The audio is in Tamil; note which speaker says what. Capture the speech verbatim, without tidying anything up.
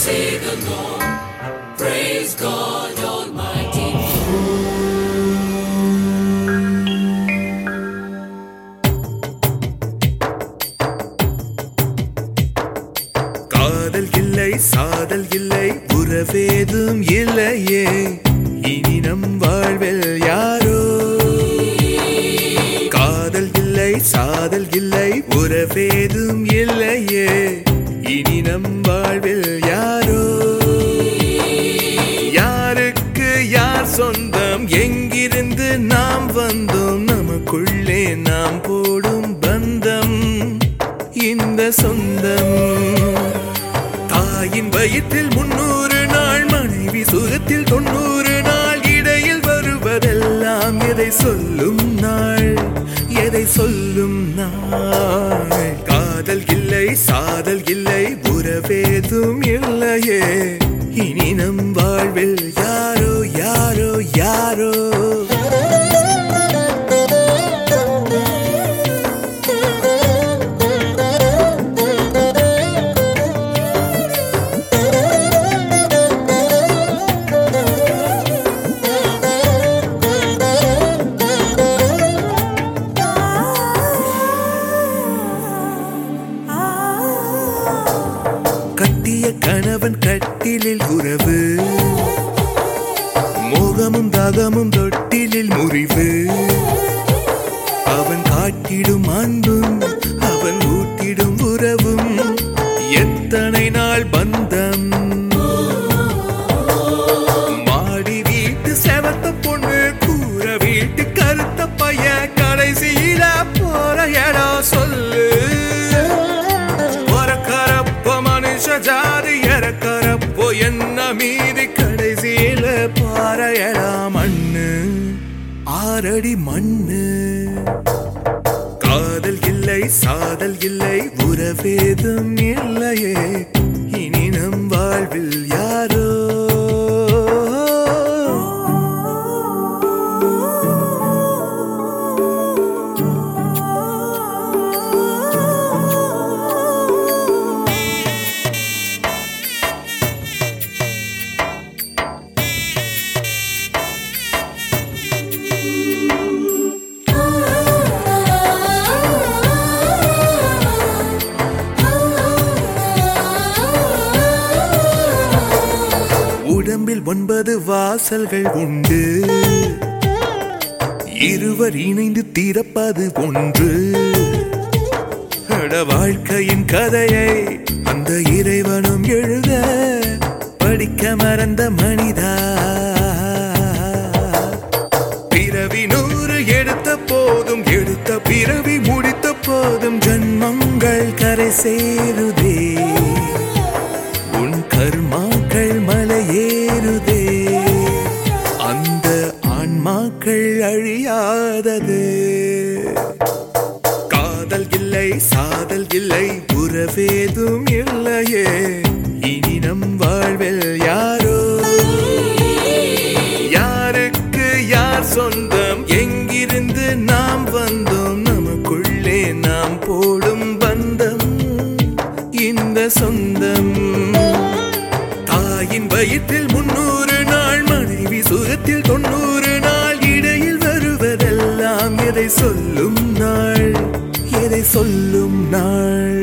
Speaker 1: say the Lord, praise God Almighty.
Speaker 2: காதல் இல்லை சாதல் இல்லை உறவேதும் இல்லையே இனி நம் வாழ்வில் யாரோ காதல் இல்லை சாதல் இல்லை உறவேதும் இல்லையே இனி நம் வாழ்வில் யாரோ யாருக்கு யார் சொந்தம் எங்கிருந்து நாம் வந்தோம் நமக்குள்ளே நாம் போடும் பந்தம் இந்த சொந்தம் தாயின் வயிற்றில் முன்னூறு நாள் மனைவி சுகத்தில் தொண்ணூறு நாள் இடையில் வருவதெல்லாம் எதை சொல்லும் நாள் எதை சொல்லும் நாள் காதல் இல்லை சாதல் இல்லை உறவேதும் இல்லையே இனி நம் வாழ்வில் யாரோ யாரோ யாரோ கட்டிய கணவன் கட்டிலில் உறவு மோகமும் தாகமும் தொட்டிலில் முறிவு அவன் காட்டிடும் அன்பும் அவன் ஊட்டிடும் உறவும் எத்தனை நாள் பந்தம் மாடி வீட்டு செவத்த பொண்ணு கூற வீட்டு கருத்த பைய கடைசியில போற இடம் சொல்லு ஜாதி இறக்கறப்போ என்ன மீதி கடைசியில பாறையடா மண்ணு ஆறடி மண்ணு காதல் இல்லை சாதல் இல்லை உறவேதும் இல்லையே இனி நம் வாழ்வில் யாரோ உடம்பில் ஒன்பது வாசல்கள் உண்டு இருவர் இணைந்து திறப்பது ஒன்று வாழ்க்கையின் கதையை அந்த இறைவனும் எழுத படிக்க மறந்த மனிதா பிறவி நூறு எடுத்த போதும் எடுத்த பிறவி முடித்த போதும் ஜன்மங்கள் கரை சேருதே உன் கர்மாக்கள் மலையேறுதே அந்த ஆன்மாக்கள் அழியாதது காதல் இல்லை சாதல் இல்லை உறவேதும் இல்லையே இனி நம் வாழ்வில் யாரோ யாருக்கு யார் சொந்தம் எங்கிருந்து நாம் வந்தோம் நமக்குள்ளே நாம் போடும் பந்தம் இந்த சொந்தம் தாயின் வயிற்றில் முன்னூறு நாள் மனைவி சுகத்தில் தொண்ணூறு நாள் இடையில் வருவதெல்லாம் எதை சொல்லும் நாள் எதை சொல்லும் நாள்